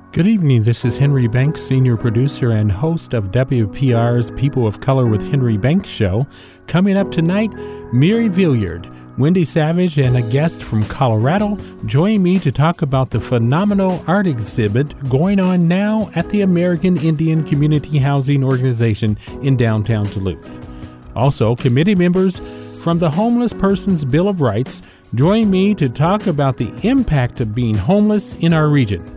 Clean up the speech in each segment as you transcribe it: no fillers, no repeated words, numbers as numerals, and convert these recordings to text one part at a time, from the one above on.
Good evening. This is Henry Banks, senior producer and host of WPR's People of Color with Henry Banks show. Coming up tonight, Mary Villiard, Wendy Savage, and a guest from Colorado join me to talk about the phenomenal art exhibit going on now at the American Indian Community Housing Organization in downtown Duluth. Also, committee members from the Homeless Persons Bill of Rights join me to talk about the impact of being homeless in our region.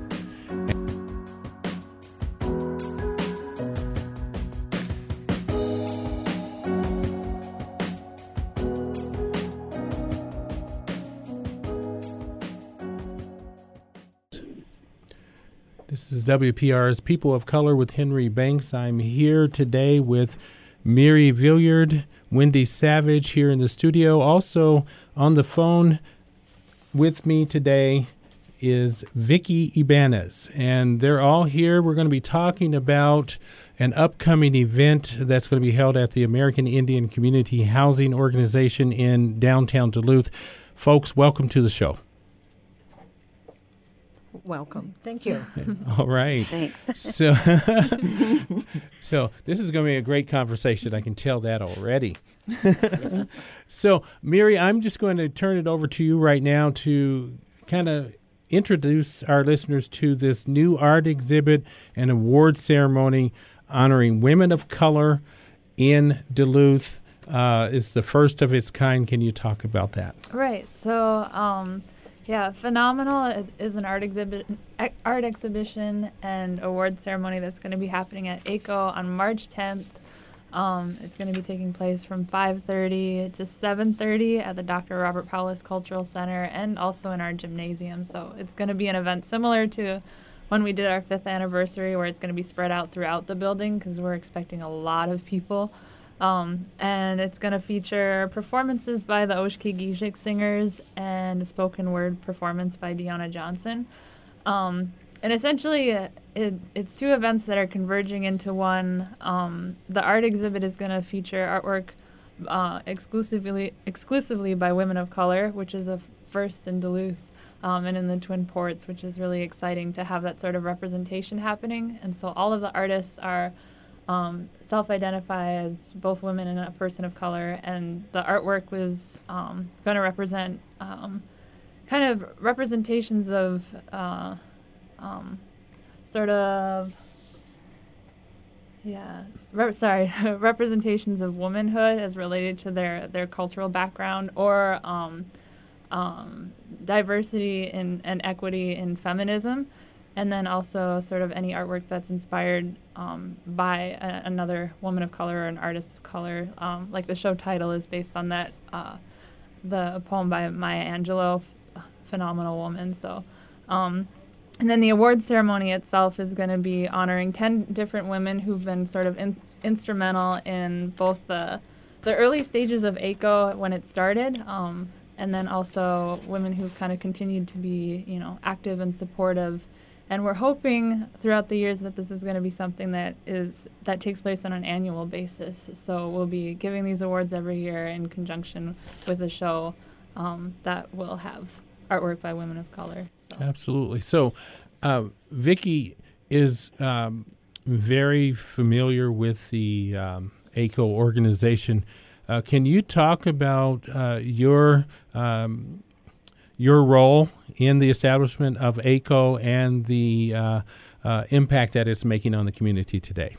This is WPR's People of Color with Henry Banks. I'm here today with Mary Villiard, Wendy Savage here in the studio. Also on the phone with me today is Vicky Ibanez, and they're all here. We're going to be talking about an upcoming event that's going to be held at the American Indian Community Housing Organization in downtown Duluth. Folks, welcome to the show. Welcome. Thank you. All right. Thanks. So this is going to be a great conversation. I can tell that already. So, Mary, I'm just going to turn it over to you right now to kind of introduce our listeners to this new art exhibit and award ceremony honoring women of color in Duluth. It's the first of its kind. Can you talk about that? Right. So, Phenomenal is an art exhibition and award ceremony that's going to be happening at ACO on March 10th. It's going to be taking place from 5:30 to 7:30 at the Dr. Robert Powless Cultural Center and also in our gymnasium. So it's going to be an event similar to when we did our 5th anniversary, where it's going to be spread out throughout the building because we're expecting a lot of people. And it's going to feature performances by the Oshkosh Gijik singers and a spoken word performance by Deanna Johnson. And essentially, it's two events that are converging into one. The art exhibit is going to feature artwork exclusively by women of color, which is a first in Duluth and in the Twin Ports, which is really exciting to have that sort of representation happening. And so all of the artists are self-identify as both women and a person of color, and the artwork was going to represent kind of representations of representations of womanhood as related to their cultural background, or diversity and equity in feminism. And then also sort of any artwork that's inspired by another woman of color or an artist of color. Like the show title is based on that, the poem by Maya Angelou, Phenomenal Woman. So, and then the award ceremony itself is going to be honoring 10 different women who've been sort of instrumental in both the early stages of ACO when it started, and then also women who've kind of continued to be, active and supportive. And we're hoping throughout the years that this is going to be something that takes place on an annual basis. So we'll be giving these awards every year in conjunction with a show that will have artwork by women of color. So. Absolutely. So Vicky is very familiar with the ACO organization. Can you talk about your role in the establishment of ACO and the impact that it's making on the community today?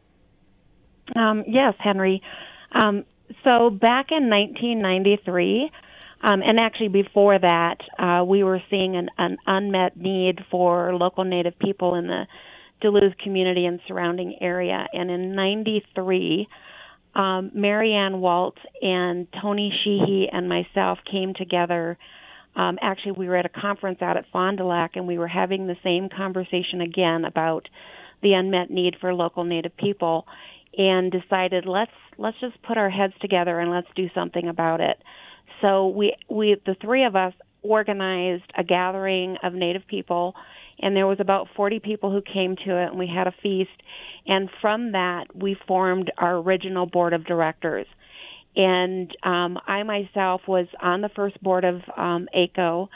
Yes, Henry. So back in 1993, and actually before that, we were seeing an unmet need for local Native people in the Duluth community and surrounding area. And in 93, Marianne Walt and Tony Sheehy and myself came together. Actually, we were at a conference out at Fond du Lac, and we were having the same conversation again about the unmet need for local Native people, and decided let's just put our heads together and let's do something about it. So we the three of us organized a gathering of Native people, and there was about 40 people who came to it, and we had a feast. And from that, we formed our original board of directors. And I myself was on the first board of ACO,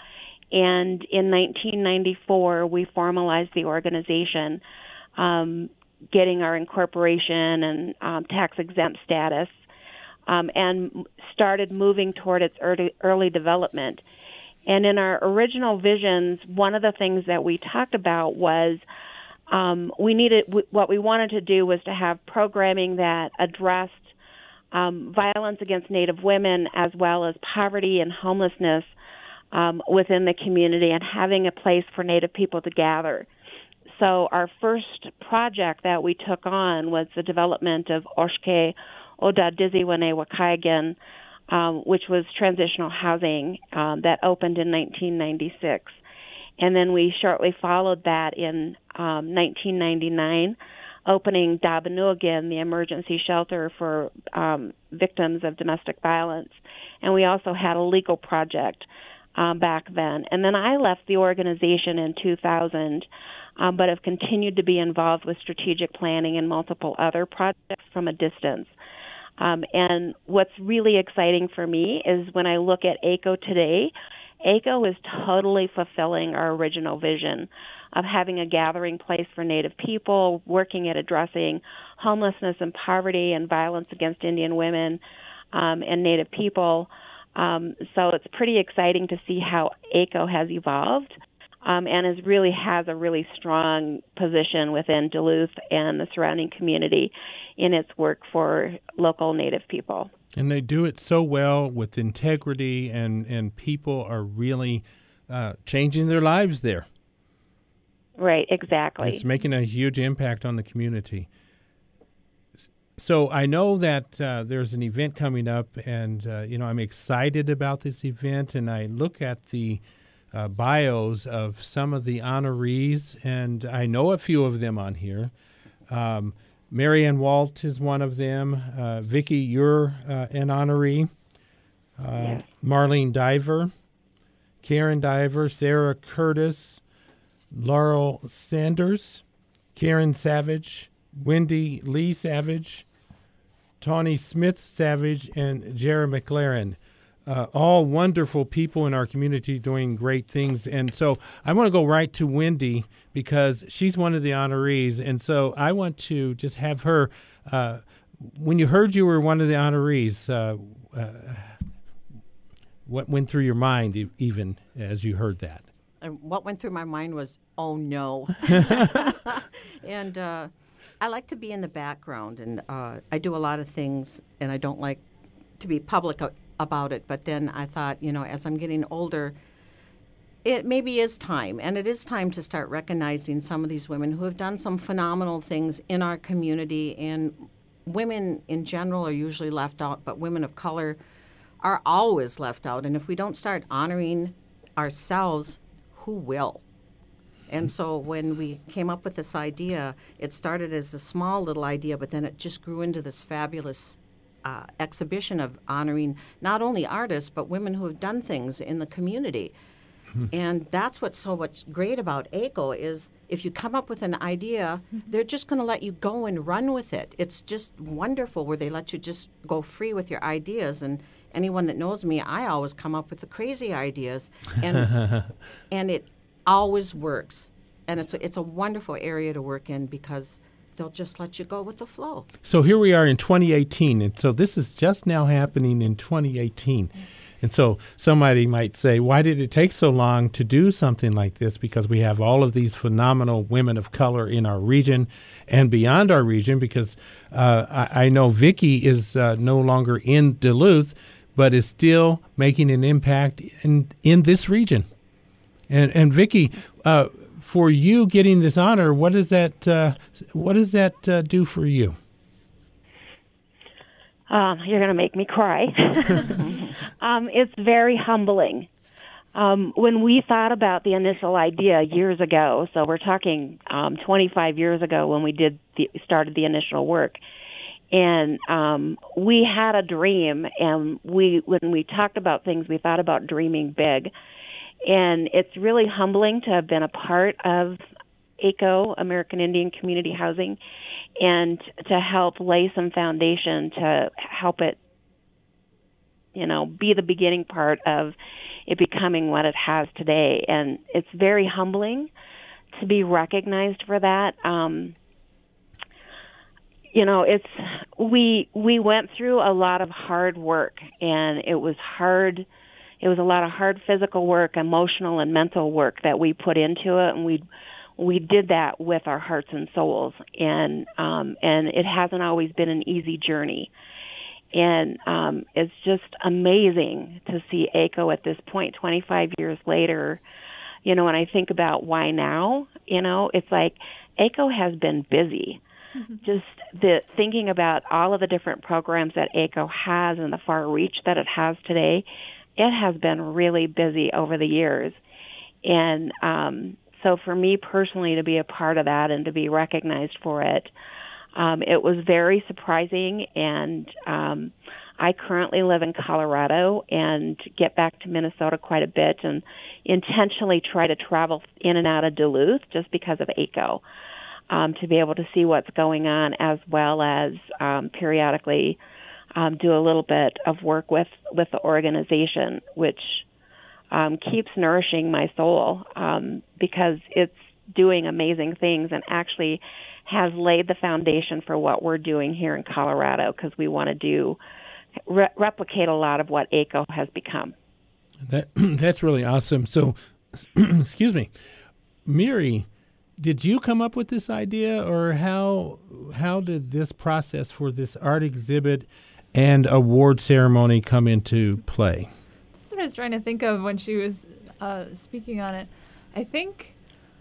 And in 1994, we formalized the organization, getting our incorporation and tax-exempt status, and started moving toward its early development. And in our original visions, one of the things that we talked about was what we wanted to do was to have programming that addressed violence against Native women as well as poverty and homelessness within the community, and having a place for Native people to gather. So our first project that we took on was the development of Oshke Oda Diziwane Wakaigan, which was transitional housing that opened in 1996. And then we shortly followed that in 1999, opening Dabanuagin, the emergency shelter for victims of domestic violence. And we also had a legal project back then. And then I left the organization in 2000, but have continued to be involved with strategic planning and multiple other projects from a distance. And what's really exciting for me is when I look at ACO today, ACO is totally fulfilling our original vision of having a gathering place for Native people, working at addressing homelessness and poverty and violence against Indian women and Native people. So it's pretty exciting to see how ACO has evolved and has a really strong position within Duluth and the surrounding community in its work for local Native people. And they do it so well with integrity, and people are really changing their lives there. Right, exactly. It's making a huge impact on the community. So I know that there's an event coming up, and I'm excited about this event, and I look at the bios of some of the honorees, and I know a few of them on here. Marianne Walt is one of them. Vicki, you're an honoree. Yes. Marlene Diver, Karen Diver, Sarah Curtis, Laurel Sanders, Karen Savage, Wendy Lee Savage, Tawny Smith Savage, and Jara McLaren. All wonderful people in our community doing great things. And so I want to go right to Wendy because she's one of the honorees. And so I want to just have her, when you heard you were one of the honorees, what went through your mind even as you heard that? And what went through my mind was, oh, no. And I like to be in the background, and I do a lot of things, and I don't like to be public about it. But then I thought, as I'm getting older, it maybe is time, and it is time to start recognizing some of these women who have done some phenomenal things in our community. And women in general are usually left out, but women of color are always left out. And if we don't start honoring ourselves, who will? And so when we came up with this idea, it started as a small little idea, but then it just grew into this fabulous exhibition of honoring not only artists, but women who have done things in the community. And that's what's so much great about ACO is if you come up with an idea, they're just going to let you go and run with it. It's just wonderful where they let you just go free with your ideas. And anyone that knows me, I always come up with the crazy ideas, and and it always works. And it's a wonderful area to work in because they'll just let you go with the flow. So here we are in 2018, and so this is just now happening in 2018. And so somebody might say, why did it take so long to do something like this? Because we have all of these phenomenal women of color in our region and beyond our region, because I know Vicki is no longer in Duluth, but is still making an impact in this region. And Vicki, for you getting this honor, what does that do for you? You're going to make me cry. It's very humbling. When we thought about the initial idea years ago, so we're talking 25 years ago when we started the initial work, and we had a dream, and when we talked about things, we thought about dreaming big. And it's really humbling to have been a part of ACO, American Indian Community Housing, and to help lay some foundation to help it, be the beginning part of it becoming what it has today. And it's very humbling to be recognized for that. We went through a lot of hard work, and it was hard. It was a lot of hard physical work, emotional and mental work that we put into it, and we did that with our hearts and souls. And it hasn't always been an easy journey. And it's just amazing to see ACO at this point, 25 years later. When I think about why now, it's like ACO has been busy. Just thinking about all of the different programs that ACO has and the far reach that it has today, it has been really busy over the years. And so for me personally to be a part of that and to be recognized for it, it was very surprising. And I currently live in Colorado and get back to Minnesota quite a bit and intentionally try to travel in and out of Duluth just because of ACO. To be able to see what's going on, as well as periodically do a little bit of work with the organization, which keeps nourishing my soul because it's doing amazing things and actually has laid the foundation for what we're doing here in Colorado, because we want to replicate a lot of what ACO has become. That's really awesome. So, excuse me, Miri, did you come up with this idea, or how did this process for this art exhibit and award ceremony come into play? That's what I was trying to think of when she was speaking on it. I think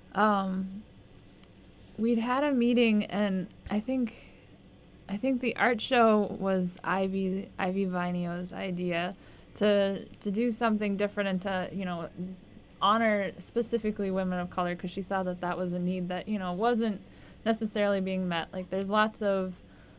we'd had a meeting, and I think the art show was Ivy Vinio's idea to do something different and to honor specifically women of color, because she saw that was a need that wasn't necessarily being met. Like, there's lots of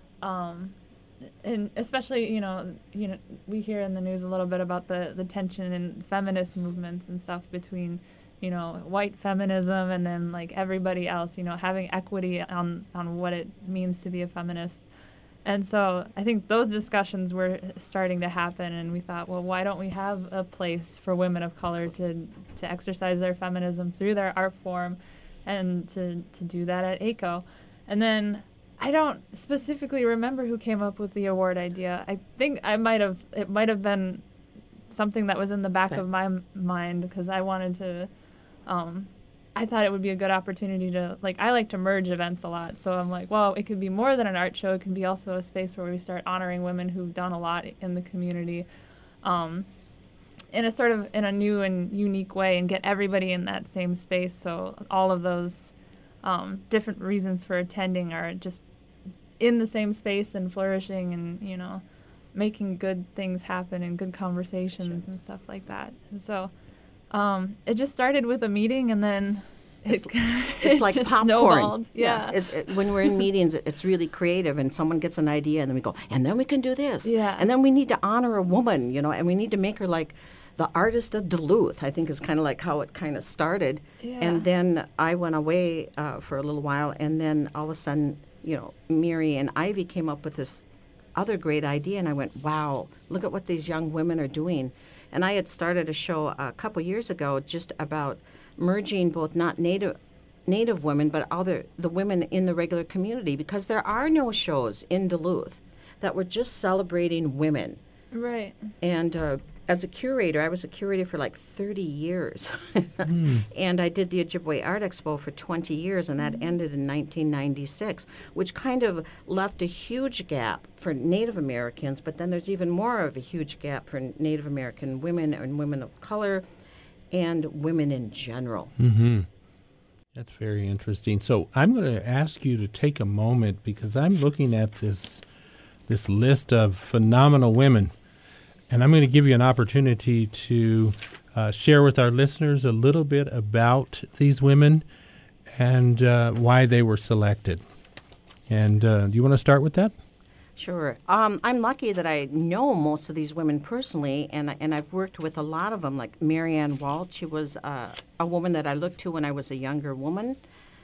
and especially we hear in the news a little bit about the tension in feminist movements and stuff between white feminism and then like everybody else, having equity on what it means to be a feminist. And so I think those discussions were starting to happen, and we thought, well, why don't we have a place for women of color to exercise their feminism through their art form, and to do that at ACO. And then I don't specifically remember who came up with the award idea. I think it might have been something that was in the back of my mind, because I wanted to I thought it would be a good opportunity to, I like to merge events a lot. So I'm like, well, it could be more than an art show. It can be also a space where we start honoring women who've done a lot in the community in a new and unique way, and get everybody in that same space. So all of those different reasons for attending are just in the same space and flourishing and, making good things happen and good conversations and stuff like that. And so it just started with a meeting, and then it's like just popcorn. Snowballed. Yeah. When we're in meetings, it's really creative, and someone gets an idea, and then we go, and then we can do this. Yeah. And then we need to honor a woman, and we need to make her like the artist of Duluth, I think is kind of like how it kind of started. Yeah. And then I went away for a little while, and then all of a sudden, Miri and Ivy came up with this other great idea, and I went, wow, look at what these young women are doing. And I had started a show a couple years ago just about merging both not native women, but the women in the regular community, because there are no shows in Duluth that were just celebrating women. Right. And as a curator, I was a curator for like 30 years. And I did the Ojibwe Art Expo for 20 years, and that ended in 1996, which kind of left a huge gap for Native Americans, but then there's even more of a huge gap for Native American women and women of color and women in general. Mm-hmm. That's very interesting. So I'm going to ask you to take a moment, because I'm looking at this list of phenomenal women, and I'm going to give you an opportunity to share with our listeners a little bit about these women and why they were selected. And do you want to start with that? Sure. I'm lucky that I know most of these women personally, and I've worked with a lot of them, like Marianne Walt. She was a woman that I looked to when I was a younger woman,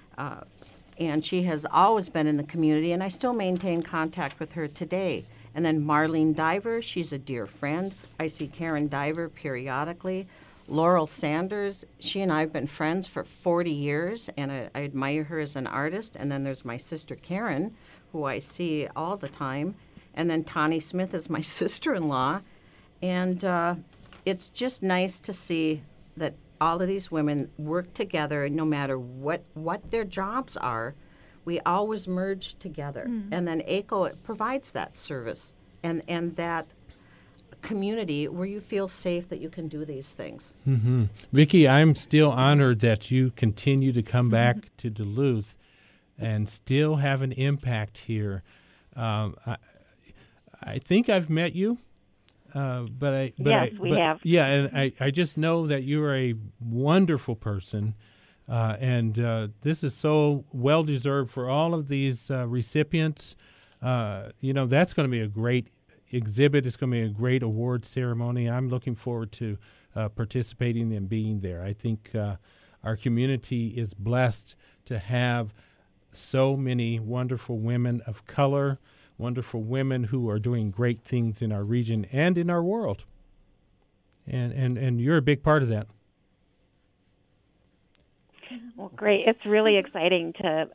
and she has always been in the community, and I still maintain contact with her today. And then Marlene Diver, she's a dear friend. I see Karen Diver periodically. Laurel Sanders, she and I have been friends for 40 years, and I admire her as an artist. And then there's my sister Karen, who I see all the time. And then Tawny Smith is my sister-in-law. And it's just nice to see that all of these women work together, no matter what their jobs are. We always merge together. And then ACO provides that service and that community where you feel safe that you can do these things. Mm-hmm. Vicki, I'm still honored that you continue to come back to Duluth and still have an impact here. I think I've met you. We have. Yeah, and I just know that you're a wonderful person, and this is so well deserved for all of these recipients. That's going to be a great exhibit. It's going to be a great award ceremony. I'm looking forward to participating and being there. I think our community is blessed to have so many wonderful women of color, wonderful women who are doing great things in our region and in our world. And you're a big part of that. Well, great. It's really exciting to,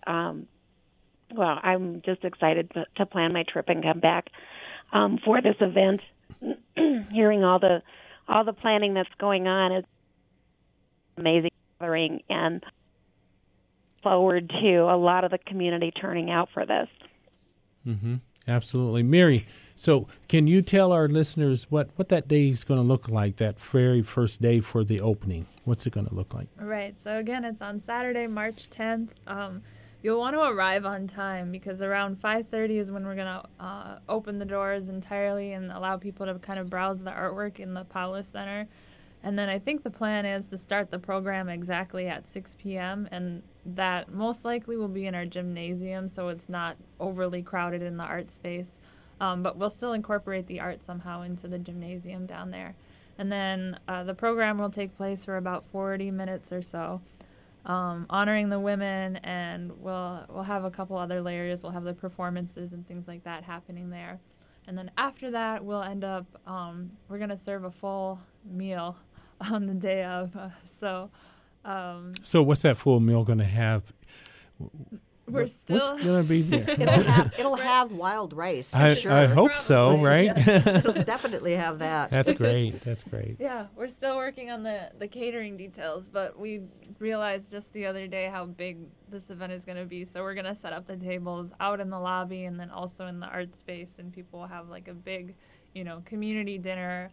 I'm just excited to plan my trip and come back for this event. Hearing all the planning that's going on is amazing gathering, and forward to a lot of the community turning out for this. Mm-hmm. Absolutely. Mary, so can you tell our listeners what that day is going to look like, that very first day for the opening? What's it going to look like? Right. So, again, it's on Saturday, March 10th. You'll want to arrive on time because around 5:30 is when we're going to open the doors entirely and allow people to kind of browse the artwork in the Paulus Center. And then I think the plan is to start the program exactly at 6 p.m., and that most likely will be in our gymnasium, so it's not overly crowded in the art space. But we'll still incorporate the art somehow into the gymnasium down there. And then the program will take place for about 40 minutes or so, honoring the women, and we'll have a couple other layers. We'll have the performances and things like that happening there. And then after that, we'll end up, we're going to serve a full meal on the day of. So what's that full meal going to have? What's going to be there? It'll have wild rice, for I sure. hope so, right? It'll definitely have that. That's great. That's great. Yeah, we're still working on the catering details, but we realized just the other day how big this event is going to be. So we're going to set up the tables out in the lobby and then also in the art space, and people will have like a big, community dinner.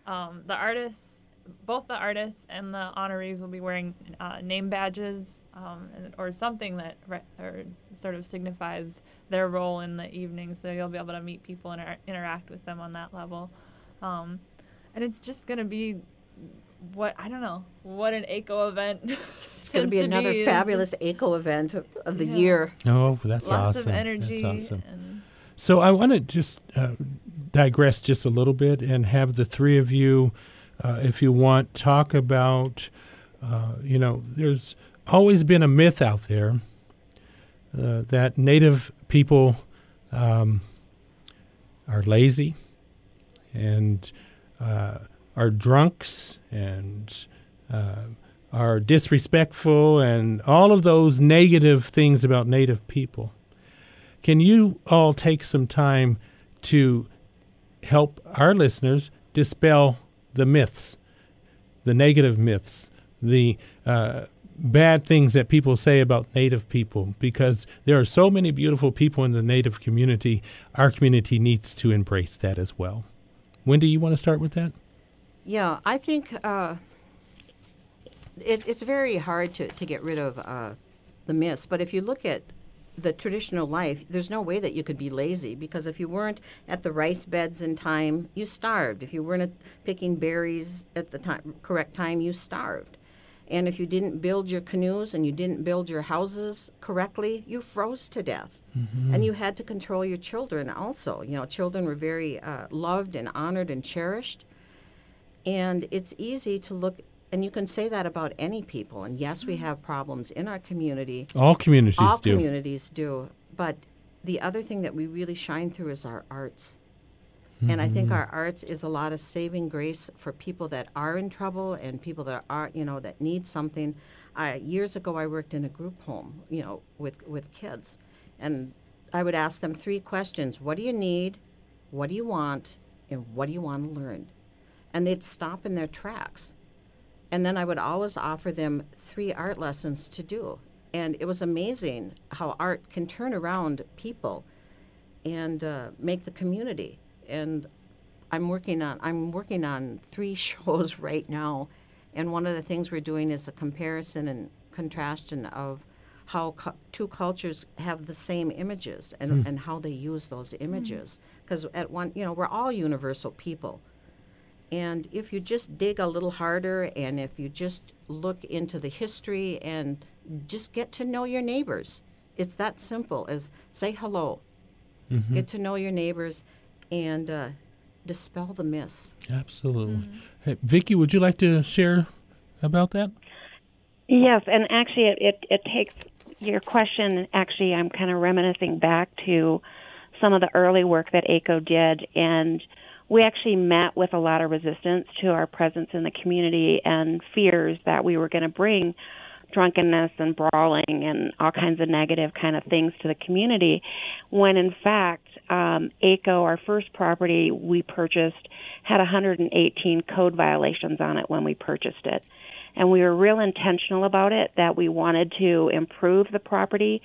Both the artists and the honorees will be wearing name badges or something that sort of signifies their role in the evening, so you'll be able to meet people and interact with them on that level. And it's just going to be what an ACO event. It's going to be another fabulous ACO event of the year. Oh, that's awesome. Lots of energy. That's awesome. So I want to just digress just a little bit and have the three of you, if you want, talk about, there's always been a myth out there that Native people are lazy and are drunks and are disrespectful and all of those negative things about Native people. Can you all take some time to help our listeners dispel the myths, the negative myths, the bad things that people say about Native people? Because there are so many beautiful people in the Native community. Our community needs to embrace that as well. Wendy, you want to start with that? Yeah, I think it's very hard to get rid of the myths. But if you look at the traditional life, there's no way that you could be lazy, because if you weren't at the rice beds in time, you starved. If you weren't picking berries at the correct time, you starved. And if you didn't build your canoes and you didn't build your houses correctly, you froze to death. Mm-hmm. And you had to control your children also. Children were very loved and honored and cherished. And it's easy to look, and you can say that about any people. And yes, we have problems in our community. All communities do. All communities do. But the other thing that we really shine through is our arts. And I think our arts is a lot of saving grace for people that are in trouble and people that are, that need something. Years ago, I worked in a group home, with kids. And I would ask them 3 questions. What do you need? What do you want? And what do you want to learn? And they'd stop in their tracks. And then I would always offer them 3 art lessons to do. And it was amazing how art can turn around people and make the community. And I'm working on 3 shows right now, and one of the things we're doing is a comparison and contrastion of how 2 cultures have the same images and how they use those images. Because we're all universal people, and if you just dig a little harder, and if you just look into the history and just get to know your neighbors, it's that simple as say hello, get to know your neighbors, and dispel the myths. Absolutely. Hey, Vicki, would you like to share about that? Yes, and actually it takes your question. Actually, I'm kind of reminiscing back to some of the early work that ACO did, and we actually met with a lot of resistance to our presence in the community and fears that we were going to bring drunkenness and brawling and all kinds of negative kind of things to the community, when in fact ACO, our first property we purchased, had 118 code violations on it when we purchased it. And we were real intentional about it, that we wanted to improve the property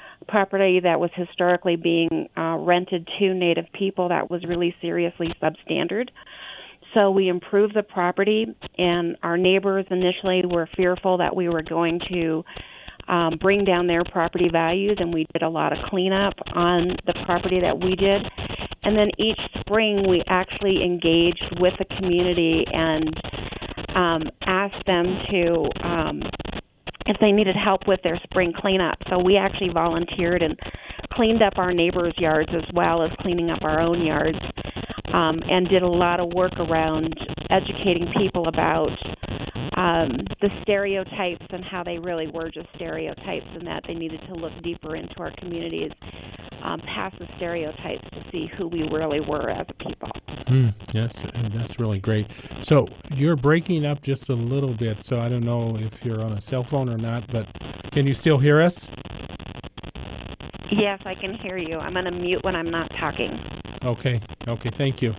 that was historically being rented to Native people that was really seriously substandard. So we improved the property, and our neighbors initially were fearful that we were going to bring down their property values, and we did a lot of cleanup on the property that we did. And then each spring we actually engaged with the community and asked them to if they needed help with their spring cleanup. So we actually volunteered and cleaned up our neighbors' yards as well as cleaning up our own yards, and did a lot of work around educating people about the stereotypes and how they really were just stereotypes, and that they needed to look deeper into our communities, past the stereotypes, to see who we really were as a people. Yes, and that's really great. So you're breaking up just a little bit, so I don't know if you're on a cell phone or not, but can you still hear us? Yes, I can hear you. I'm going to mute when I'm not talking. Okay, thank you.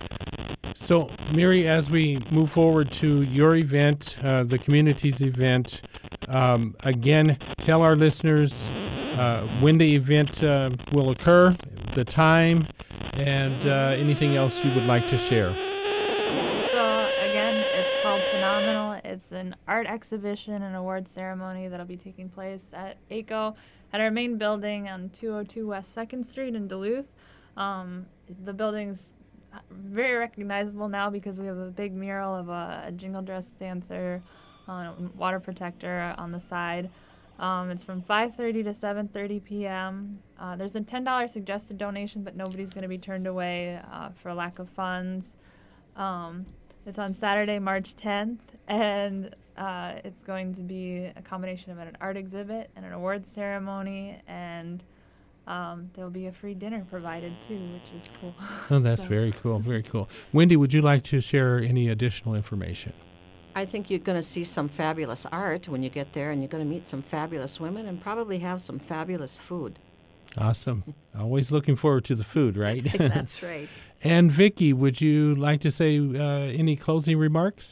So, Mary, as we move forward to your event, the community's event, again, tell our listeners when the event will occur, the time, and anything else you would like to share. So, again, it's called Phenomenal. It's an art exhibition and award ceremony that'll be taking place at ACO at our main building on 202 West 2nd Street in Duluth. The building's very recognizable now because we have a big mural of a jingle dress dancer, water protector on the side. It's from 5:30 to 7:30 p.m. There's a $10 suggested donation, but nobody's going to be turned away for lack of funds. It's on Saturday, March 10th, and it's going to be a combination of an art exhibit and an awards ceremony, and there'll be a free dinner provided too, which is cool. Oh, that's very cool, very cool. Wendy, would you like to share any additional information? I think you're going to see some fabulous art when you get there, and you're going to meet some fabulous women and probably have some fabulous food. Awesome. Always looking forward to the food, right? That's right. And Vicki, would you like to say any closing remarks?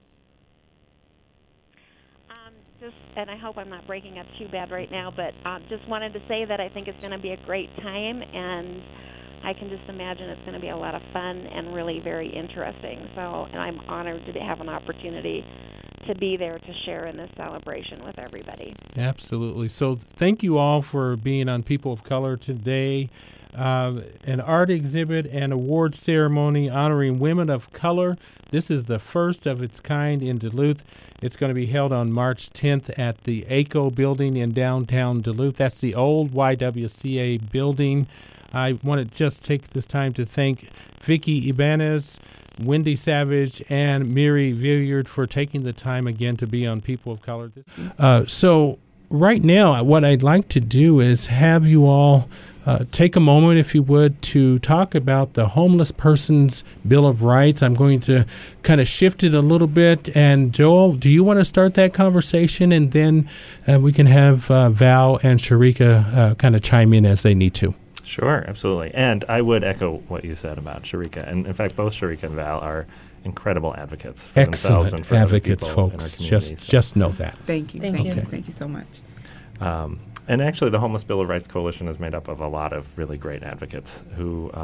And I hope I'm not breaking up too bad right now, but just wanted to say that I think it's going to be a great time, and I can just imagine it's going to be a lot of fun and really very interesting. So, and I'm honored to have an opportunity to be there to share in this celebration with everybody. Absolutely. So thank you all for being on People of Color today. An art exhibit and award ceremony honoring women of color. This is the first of its kind in Duluth. It's going to be held on March 10th at the ACO building in downtown Duluth. That's the old YWCA building. I want to just take this time to thank Vicki Ibanez, Wendy Savage, and Mary Villiard for taking the time again to be on People of Color. So right now, what I'd like to do is have you all take a moment, if you would, to talk about the Homeless Persons Bill of Rights. I'm going to kind of shift it a little bit. And Joel, do you want to start that conversation? And then we can have Val and Sharika kind of chime in as they need to. Sure, absolutely. And I would echo what you said about Sharika. And in fact, both Sharika and Val are incredible advocates for themselves and for advocates, other people folks. in our community. Just know that. Thank you. Thank you. Thank you so much. And actually, the Homeless Bill of Rights Coalition is made up of a lot of really great advocates who,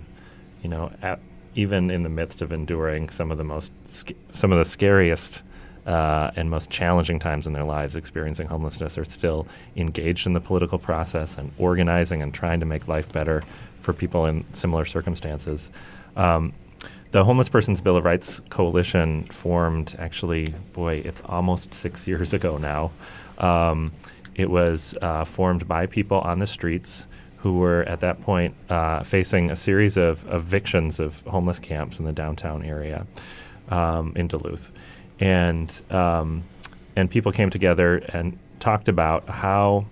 even in the midst of enduring some of the scariest and most challenging times in their lives, experiencing homelessness, are still engaged in the political process and organizing and trying to make life better for people in similar circumstances. The Homeless Persons Bill of Rights Coalition formed, actually, it's almost 6 years ago now. It was formed by people on the streets who were at that point facing a series of evictions of homeless camps in the downtown area in Duluth. And people came together and talked about how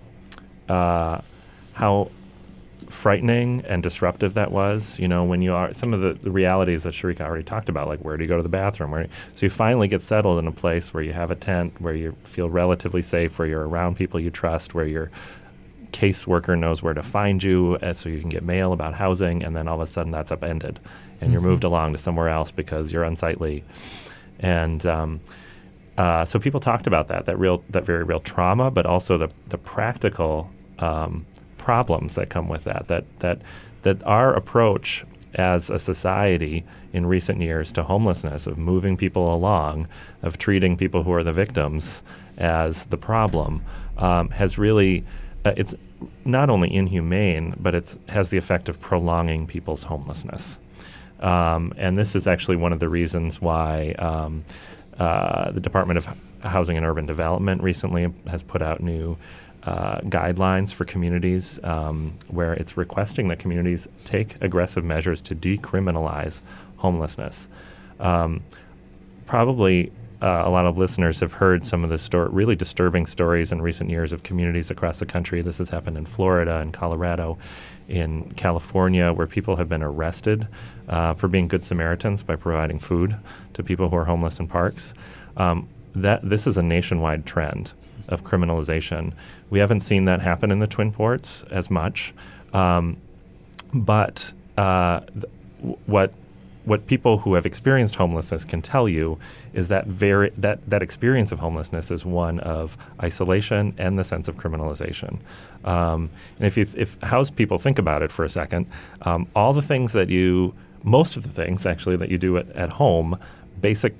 frightening and disruptive that was. When you are some of the realities that Sharika already talked about, like where do you go to the bathroom? So you finally get settled in a place where you have a tent, where you feel relatively safe, where you're around people you trust, where your caseworker knows where to find you, so you can get mail about housing, and then all of a sudden that's upended, and you're moved along to somewhere else because you're unsightly. And so people talked about that very real trauma, but also the practical problems that come with that our approach as a society in recent years to homelessness, of moving people along, of treating people who are the victims as the problem, has really it's not only inhumane, but it has the effect of prolonging people's homelessness. And this is actually one of the reasons why the Department of Housing and Urban Development recently has put out new guidelines for communities where it's requesting that communities take aggressive measures to decriminalize homelessness. Probably a lot of listeners have heard some of the really disturbing stories in recent years of communities across the country. This has happened in Florida and Colorado, in California, where people have been arrested for being good Samaritans by providing food to people who are homeless in parks. This is a nationwide trend of criminalization. We haven't seen that happen in the Twin Ports as much, but what people who have experienced homelessness can tell you is that that experience of homelessness is one of isolation and the sense of criminalization. And if house people think about it for a second, all the things most of the things actually that you do at home, basic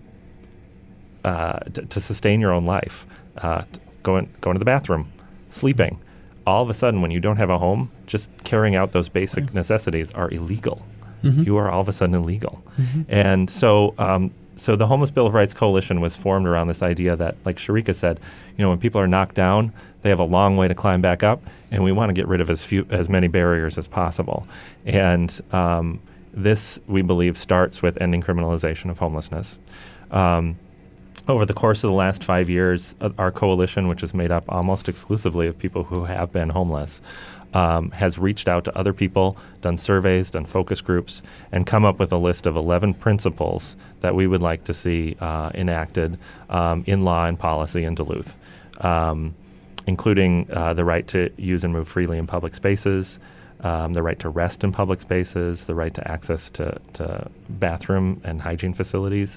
to sustain your own life, going to the bathroom, sleeping, all of a sudden when you don't have a home, just carrying out those basic necessities are illegal. Mm-hmm. You are all of a sudden illegal. Mm-hmm. And so the Homeless Bill of Rights Coalition was formed around this idea that, like Sharika said, when people are knocked down, they have a long way to climb back up, and we want to get rid of as many barriers as possible. And this, we believe, starts with ending criminalization of homelessness. Over the course of the last 5 years, our coalition, which is made up almost exclusively of people who have been homeless, has reached out to other people, done surveys, done focus groups, and come up with a list of 11 principles that we would like to see enacted in law and policy in Duluth, including the right to use and move freely in public spaces, the right to rest in public spaces, the right to access to bathroom and hygiene facilities.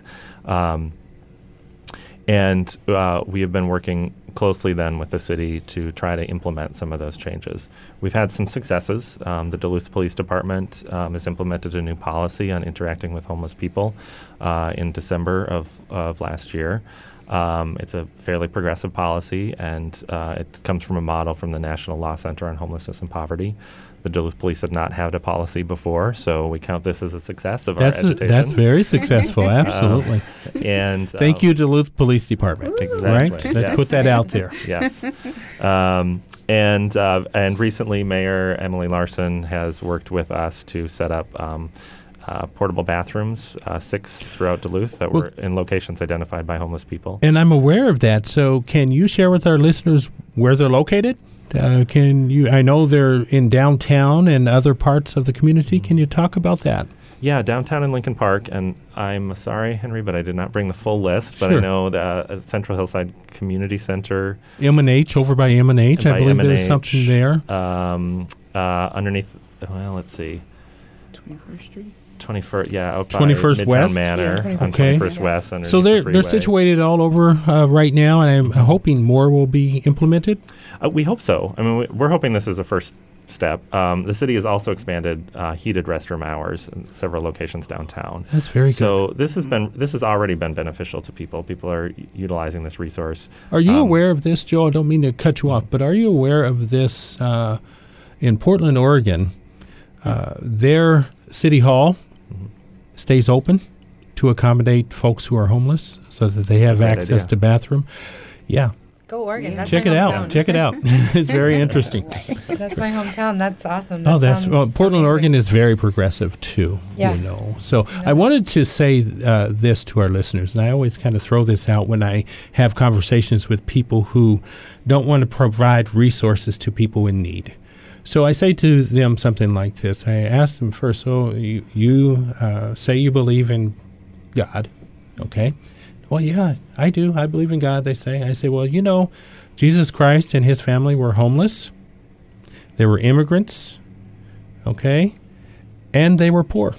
And we have been working closely then with the city to try to implement some of those changes. We've had some successes. The Duluth Police Department has implemented a new policy on interacting with homeless people in December of last year. It's a fairly progressive policy, and it comes from a model from the National Law Center on Homelessness and Poverty. The Duluth Police had not had a policy before, so we count this as a success of our agitation. That's very successful, absolutely. And thank you, Duluth Police Department. Exactly. Right? Let's put that out there. Yes. And recently, Mayor Emily Larson has worked with us to set up portable bathrooms, 6 throughout Duluth that were in locations identified by homeless people. And I'm aware of that. So can you share with our listeners where they're located? I know they're in downtown and other parts of the community. Can you talk about that? Yeah, downtown in Lincoln Park, and I'm sorry, Henry, but I did not bring the full list, but Sure. I know the Central Hillside Community Center. M&H, over by M&H. I By believe there's M&H, something there. Underneath, well, let's see. 21st Street. 21st, yeah, out by 21st Midtown West? Manor Yeah, on Okay. 21st West. Underneath So the they're freeway. situated all over right now, and I'm hoping more will be implemented. We hope so. I mean, we're hoping this is a first step. The city has also expanded heated restroom hours in several locations downtown. That's very good. So this has already been beneficial to people. People are utilizing this resource. Are you aware of this, Joe? I don't mean to cut you off, but are you aware of this in Portland, Oregon? Their city hall stays open to accommodate folks who are homeless so that they have great access idea. to bathroom. Yeah. Go Oregon. That's Check my it out. hometown. Check it out. It's very interesting. That's my hometown. That's awesome. Portland, Oregon is very progressive too. Yeah. You know. So I wanted to say this to our listeners, and I always kind of throw this out when I have conversations with people who don't want to provide resources to people in need. So I say to them something like this. I ask them first, so you say you believe in God, okay? Well, yeah, I do. I believe in God, they say. I say, well, you know, Jesus Christ and his family were homeless. They were immigrants, okay? And they were poor.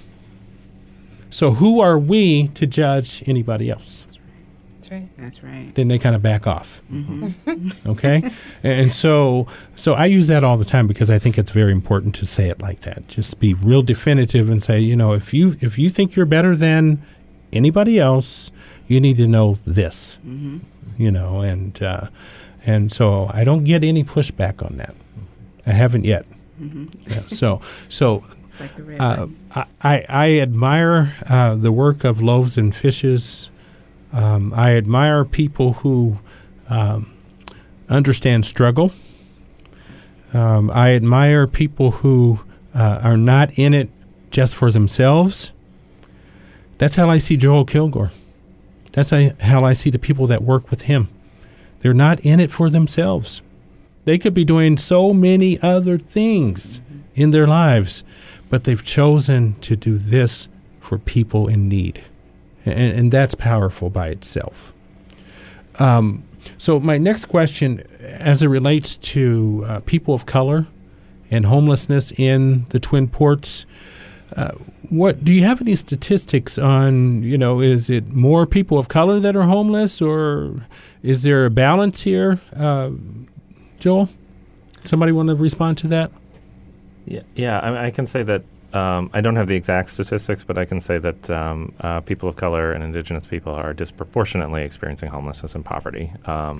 So who are we to judge anybody else? That's right. That's right. Then they kind of back off. Okay? And so I use that all the time because I think it's very important to say it like that. Just be real definitive and say, you know, if you think you're better than anybody else, you need to know this. You know, and so I don't get any pushback on that. I haven't yet. Yeah, so Like the red light. I admire the work of Loaves and Fishes. I admire people who understand struggle. I admire people who are not in it just for themselves. That's how I see Joel Kilgore. That's how I see the people that work with him. They're not in it for themselves. They could be doing so many other things in their lives, but they've chosen to do this for people in need. And that's powerful by itself. So my next question, as it relates to people of color and homelessness in the Twin Ports, what do you have any statistics on, you know, is it more people of color that are homeless, or is there a balance here? Joel, somebody want to respond to that? Yeah. I can say that I don't have the exact statistics, but I can say that people of color and Indigenous people are disproportionately experiencing homelessness and poverty.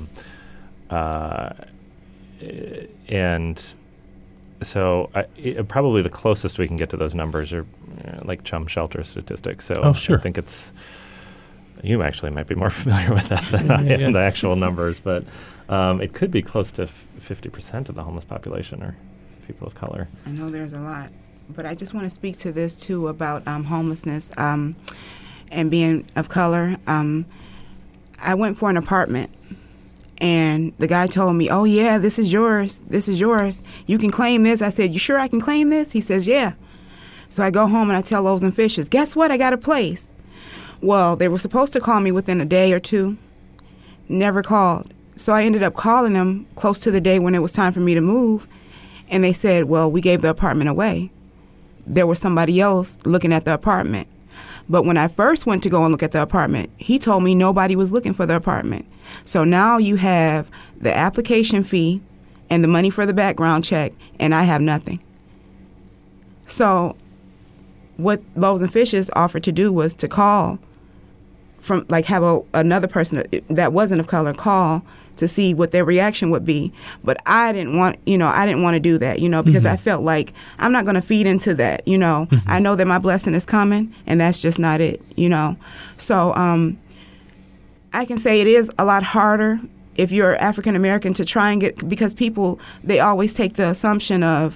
And so probably the closest we can get to those numbers are like Chum Shelter statistics. So sure. I think you actually might be more familiar with that than I am, the actual numbers, but it could be close to 50% of the homeless population are people of color. I know there's a lot, but I just want to speak to this too about homelessness and being of color. I went for an apartment, and the guy told me, "Oh yeah, this is yours. This is yours. You can claim this." I said, "You sure I can claim this?" He says, "Yeah." So I go home and I tell Loaves and Fishes, "Guess what? I got a place." Well, they were supposed to call me within a day or two. Never called. So I ended up calling them close to the day when it was time for me to move. And they said, "Well, we gave the apartment away." There was somebody else looking at the apartment. But when I first went to go and look at the apartment, he told me nobody was looking for the apartment. So now you have the application fee and the money for the background check, and I have nothing. So what Loaves and Fishes offered to do was to call from, like, have another person that wasn't of color call to see what their reaction would be. But I didn't want to do that, because I felt like I'm not going to feed into that, I know that my blessing is coming, and that's just not it, So I can say it is a lot harder if you're African American to try and get, because people, they always take the assumption of,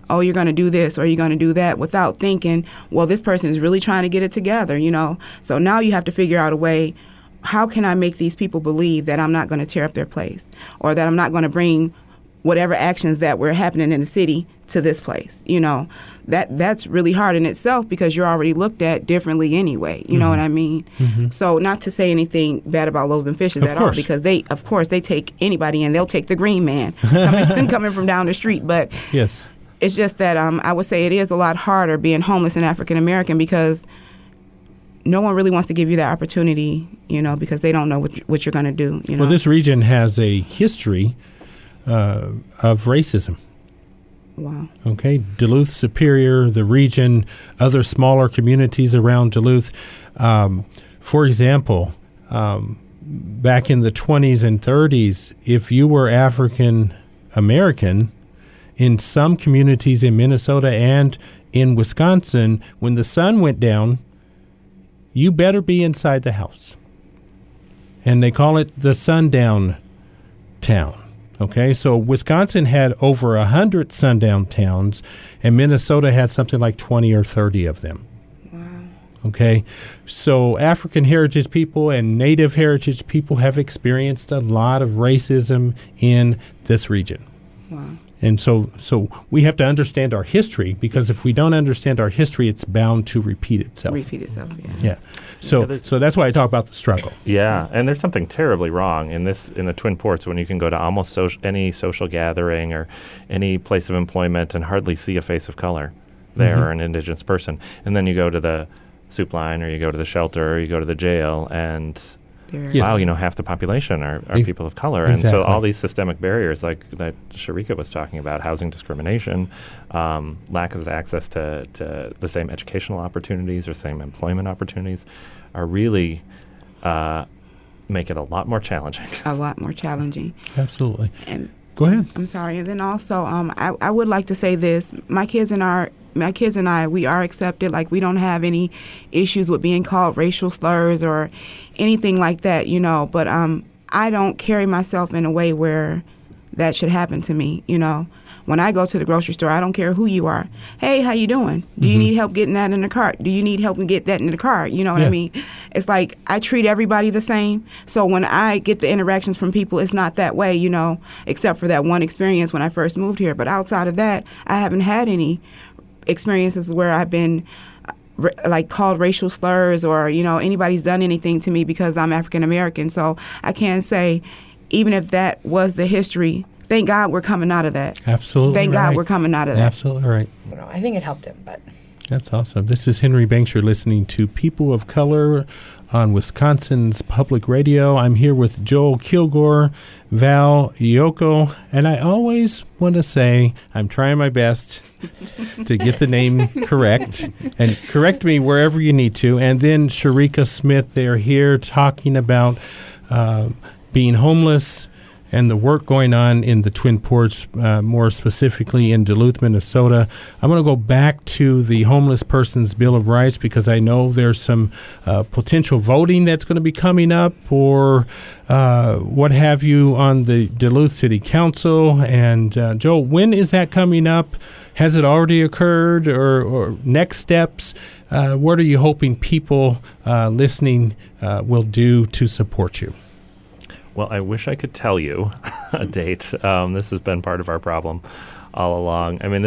oh, you're going to do this or you're going to do that, without thinking, well, this person is really trying to get it together, you know. So now you have to figure out a way, how can I make these people believe that I'm not going to tear up their place, or that I'm not going to bring whatever actions that were happening in the city to this place, you know. That's really hard in itself, because you're already looked at differently anyway, you know what I mean? So not to say anything bad about Loaves and Fishes at all, because they take anybody, and they'll take the green man coming from down the street. But Yes. it's just that I would say it is a lot harder being homeless and African American, because no one really wants to give you that opportunity, you know, because they don't know what you're going to do, you know. Well, this region has a history of racism. Wow. Okay, Duluth, Superior, the region, other smaller communities around Duluth. For example, back in the 20s and 30s, if you were African American, in some communities in Minnesota and in Wisconsin, when the sun went down, you better be inside the house. And they call it the sundown town. Okay, so Wisconsin had over 100 sundown towns, and Minnesota had something like 20 or 30 of them. Wow. Okay, so African heritage people and Native heritage people have experienced a lot of racism in this region. Wow. And so we have to understand our history, because if we don't understand our history, it's bound to repeat itself. Repeat itself, yeah. Yeah. So that's why I talk about the struggle. Yeah, and there's something terribly wrong in the Twin Ports, when you can go to almost any social gathering or any place of employment and hardly see a face of color there, or an Indigenous person. And then you go to the soup line, or you go to the shelter, or you go to the jail, and Yes. wow, you know, half the population are people of color. And so all these systemic barriers, like that Sharika was talking about, housing discrimination, lack of access to the same educational opportunities or same employment opportunities, are really make it a lot more challenging. A lot more challenging. Absolutely. And go ahead. I'm sorry. And then also, I would like to say this. My kids and I, we are accepted. Like, we don't have any issues with being called racial slurs or anything like that, you know. But I don't carry myself in a way where that should happen to me, you know. When I go to the grocery store, I don't care who you are. Hey, how you doing? Do you need help getting that in the cart? Do you need help and get that in the cart? You know what I mean? It's like I treat everybody the same. So when I get the interactions from people, it's not that way, you know, except for that one experience when I first moved here. But outside of that, I haven't had any experiences where I've been like called racial slurs, or, you know, anybody's done anything to me because I'm African American. So I can say, even if that was the history, thank God we're coming out of that. Absolutely. Thank God we're coming out of that. Absolutely right. No, I think it helped him, but That's awesome. This is Henry Banks. You're listening to People of Color on Wisconsin's Public Radio. I'm here with Joel Kilgore, Val Iocco, and I always want to say I'm trying my best to get the name correct, and correct me wherever you need to. And then Sharika Smith, they're here talking about being homeless and the work going on in the Twin Ports, more specifically in Duluth, Minnesota. I'm going to go back to the Homeless Persons Bill of Rights, because I know there's some potential voting that's going to be coming up, or what have you, on the Duluth City Council. And Joe, when is that coming up? Has it already occurred, or next steps? What are you hoping people listening will do to support you? Well, I wish I could tell you a date. This has been part of our problem all along. I mean,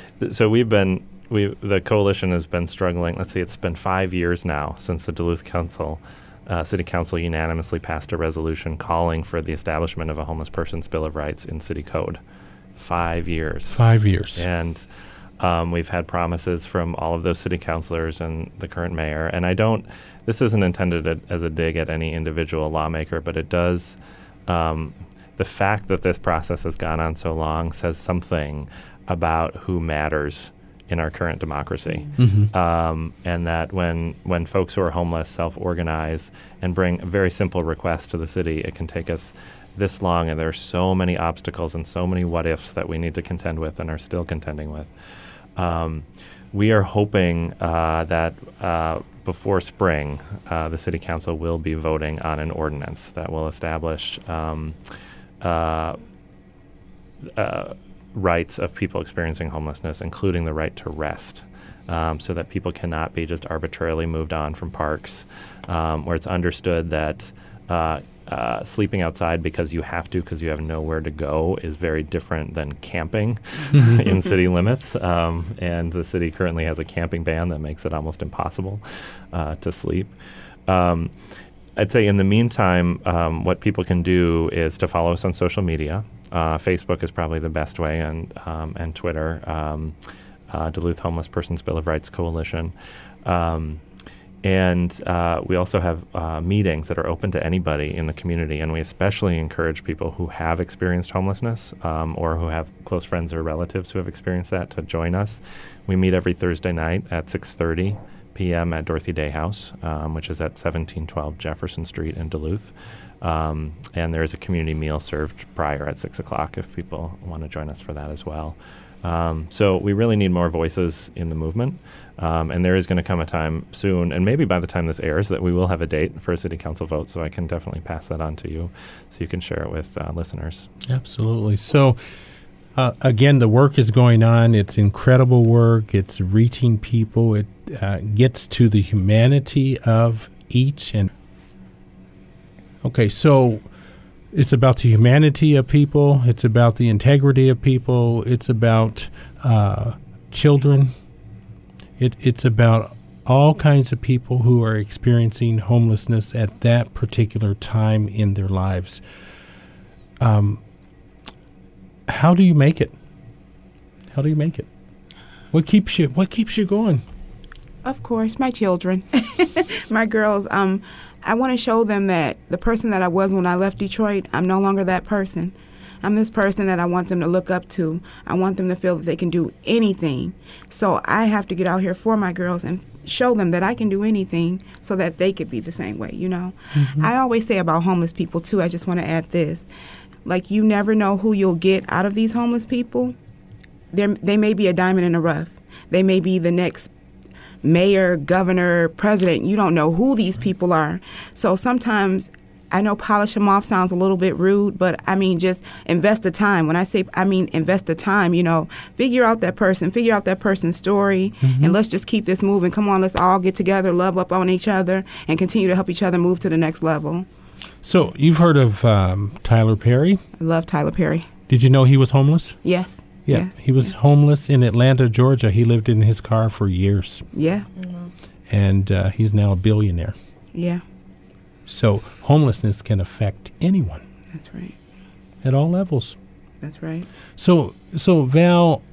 the coalition has been struggling. Let's see, it's been 5 years now since the Duluth City Council unanimously passed a resolution calling for the establishment of a Homeless Persons Bill of Rights in City Code. 5 years. 5 years. And we've had promises from all of those city councilors and the current mayor. And this isn't intended as a dig at any individual lawmaker, but it does, the fact that this process has gone on so long says something about who matters in our current democracy. Mm-hmm. And that when folks who are homeless self-organize and bring a very simple request to the city, it can take us this long, and there are so many obstacles and so many what-ifs that we need to contend with and are still contending with. We are hoping that before spring, the City Council will be voting on an ordinance that will establish rights of people experiencing homelessness, including the right to rest, so that people cannot be just arbitrarily moved on from parks, where it's understood that sleeping outside because you have to, because you have nowhere to go, is very different than camping in city limits. And the city currently has a camping ban that makes it almost impossible to sleep. I'd say in the meantime, what people can do is to follow us on social media. Facebook is probably the best way, and Twitter, Duluth Homeless Persons Bill of Rights Coalition. And we also have meetings that are open to anybody in the community, and we especially encourage people who have experienced homelessness or who have close friends or relatives who have experienced that to join us. We meet every Thursday night at 6:30 p.m. at Dorothy Day House, which is at 1712 Jefferson Street in Duluth. And there is a community meal served prior at 6 o'clock if people want to join us for that as well. So we really need more voices in the movement. And there is going to come a time soon, and maybe by the time this airs, that we will have a date for a city council vote, so I can definitely pass that on to you so you can share it with listeners. Absolutely. So, again, the work is going on. It's incredible work. It's reaching people. It gets to the humanity of each. And okay, so it's about the humanity of people. It's about the integrity of people. It's about children. It's about all kinds of people who are experiencing homelessness at that particular time in their lives. How do you make it? How do you make it? What keeps you going? Of course, my children, my girls. I want to show them that the person that I was when I left Detroit, I'm no longer that person. I'm this person that I want them to look up to. I want them to feel that they can do anything. So I have to get out here for my girls and show them that I can do anything so that they could be the same way, you know. Mm-hmm. I always say about homeless people, too, I just want to add this. Like, you never know who you'll get out of these homeless people. They may be a diamond in the rough. They may be the next mayor, governor, president. You don't know who these people are. So sometimes, I know polish them off sounds a little bit rude, but I mean, just invest the time. When I say, I mean, invest the time, you know, figure out that person, figure out that person's story, and let's just keep this moving. Come on, let's all get together, love up on each other, and continue to help each other move to the next level. So you've heard of Tyler Perry? I love Tyler Perry. Did you know he was homeless? Yes. Yeah, yes. He was homeless in Atlanta, Georgia. He lived in his car for years. Yeah. Mm-hmm. And he's now a billionaire. Yeah. So homelessness can affect anyone. That's right. At all levels. That's right. So Val,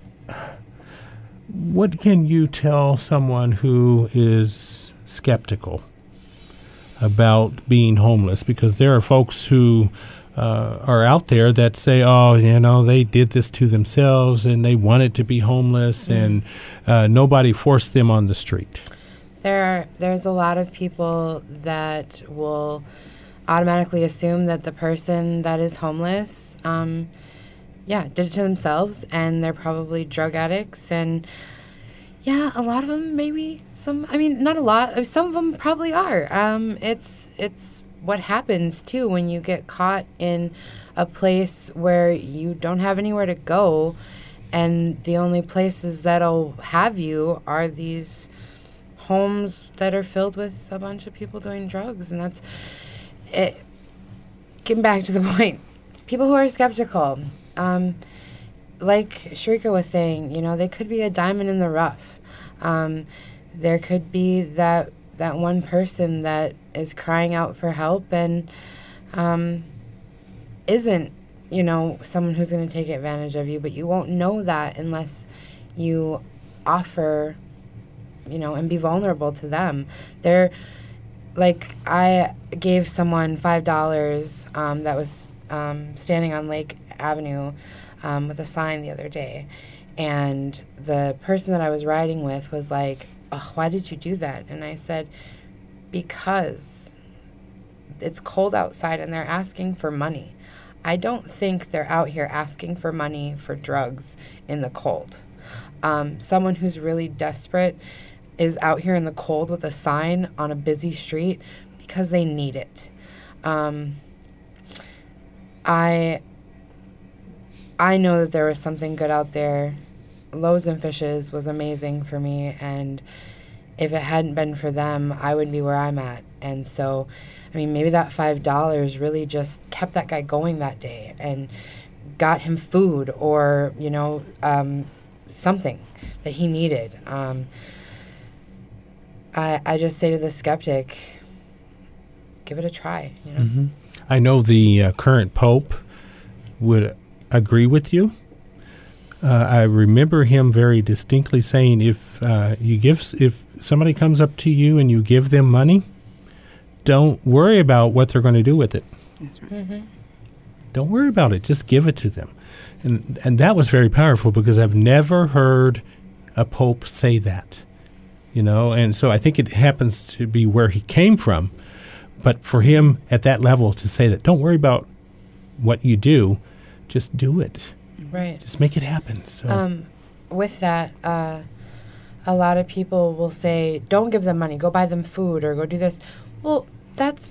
what can you tell someone who is skeptical about being homeless? Because there are folks who are out there that say, oh, you know, they did this to themselves and they wanted to be homeless and nobody forced them on the street. There's a lot of people that will automatically assume that the person that is homeless, did it to themselves, and they're probably drug addicts. And yeah, a lot of them, maybe some. I mean, not a lot. Some of them probably are. It's what happens too when you get caught in a place where you don't have anywhere to go, and the only places that'll have you are these homes that are filled with a bunch of people doing drugs. And that's it. Getting back to the point, people who are skeptical, like Sharika was saying, you know, they could be a diamond in the rough. There could be that one person that is crying out for help and isn't, you know, someone who's going to take advantage of you, but you won't know that unless you offer, you know, and be vulnerable to them. They're like, I gave someone $5 that was standing on Lake Avenue with a sign the other day, and the person that I was riding with was like, oh, why did you do that? And I said, because it's cold outside and they're asking for money. I don't think they're out here asking for money for drugs in the cold. Someone who's really desperate is out here in the cold with a sign on a busy street because they need it. I know that there was something good out there. Loaves and Fishes was amazing for me, and if it hadn't been for them, I wouldn't be where I'm at. And so, I mean, maybe that $5 really just kept that guy going that day and got him food or, something that he needed. I just say to the skeptic, give it a try. Mm-hmm. I know the current Pope would agree with you. I remember him very distinctly saying, if somebody comes up to you and you give them money, don't worry about what they're going to do with it. That's right. Mm-hmm. Don't worry about it. Just give it to them. And that was very powerful because I've never heard a Pope say that, And so I think it happens to be where he came from. But for him at that level to say that, don't worry about what you do, just do it. Right. Just make it happen. So with that, a lot of people will say, don't give them money, go buy them food or go do this. Well, that's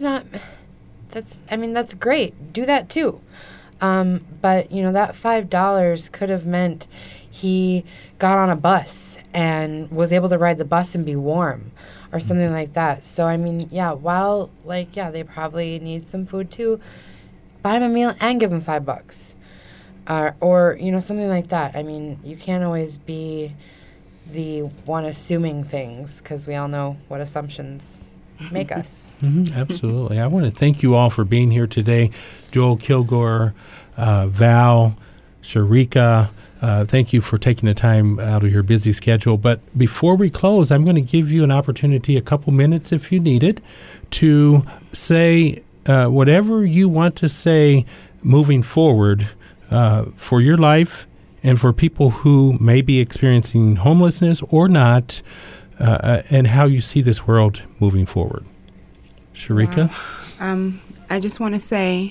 great. Do that too. But, that $5 could have meant he got on a bus and was able to ride the bus and be warm or something like that. So, while, they probably need some food too, buy them a meal and give them $5. Or something like that. You can't always be the one assuming things because we all know what assumptions make us. Mm-hmm, absolutely. I want to thank you all for being here today. Joel Kilgore, Val, Sharika, thank you for taking the time out of your busy schedule. But before we close, I'm going to give you an opportunity, a couple minutes if you need it, to say whatever you want to say moving forward for your life and for people who may be experiencing homelessness or not, and how you see this world moving forward. Sharika? I just want to say,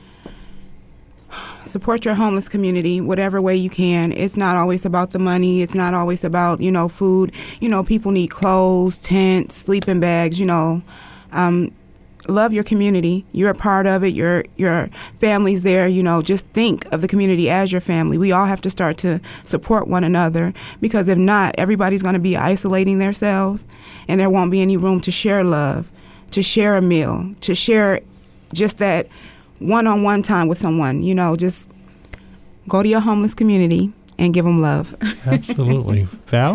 support your homeless community whatever way you can. It's not always about the money. It's not always about, food. People need clothes, tents, sleeping bags, love your community. You're a part of it. Your family's there. Just think of the community as your family. We all have to start to support one another because if not, everybody's going to be isolating themselves and there won't be any room to share love, to share a meal, to share just that one-on-one time with someone. Just go to your homeless community and give them love. Absolutely. Val?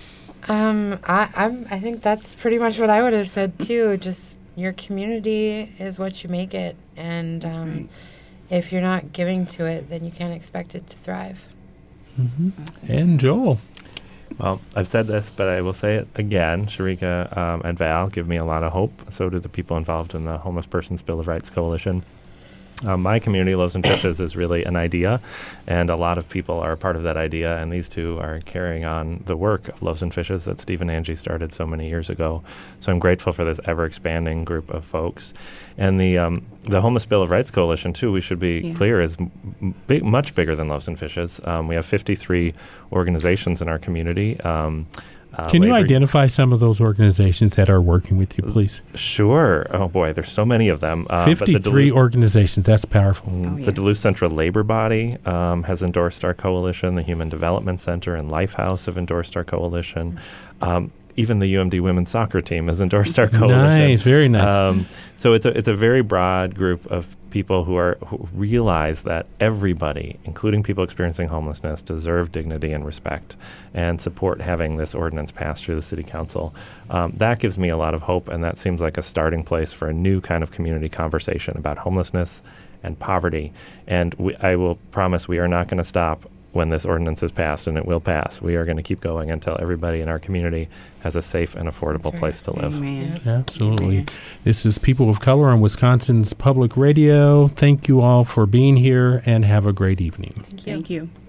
I think that's pretty much what I would have said too. Just your community is what you make it, and right. If you're not giving to it, then you can't expect it to thrive. Mm-hmm. And Joel? Well, I've said this, but I will say it again. Sharika and Val give me a lot of hope. So do the people involved in the Homeless Persons Bill of Rights Coalition. My community, Loaves and Fishes, is really an idea, and a lot of people are a part of that idea, and these two are carrying on the work of Loaves and Fishes that Steve and Angie started so many years ago. So I'm grateful for this ever-expanding group of folks. And the Homeless Bill of Rights Coalition, too, we should be clear, is much bigger than Loaves and Fishes. We have 53 organizations in our community. Can you identify some of those organizations that are working with you, please? Sure. Oh, boy, there's so many of them. 53 organizations. That's powerful. The Duluth Central Labor Body has endorsed our coalition. The Human Development Center and Lifehouse have endorsed our coalition. Even the UMD women's soccer team has endorsed our coalition. Nice, very nice. So it's a very broad group of people who realize that everybody, including people experiencing homelessness, deserve dignity and respect, and support having this ordinance passed through the City Council. That gives me a lot of hope, and that seems like a starting place for a new kind of community conversation about homelessness and poverty. And I will promise we are not going to stop when this ordinance is passed, and it will pass. We are going to keep going until everybody in our community has a safe and affordable place to live. Amen. Absolutely. Amen. This is People of Color on Wisconsin's Public Radio. Thank you all for being here, and have a great evening. Thank you.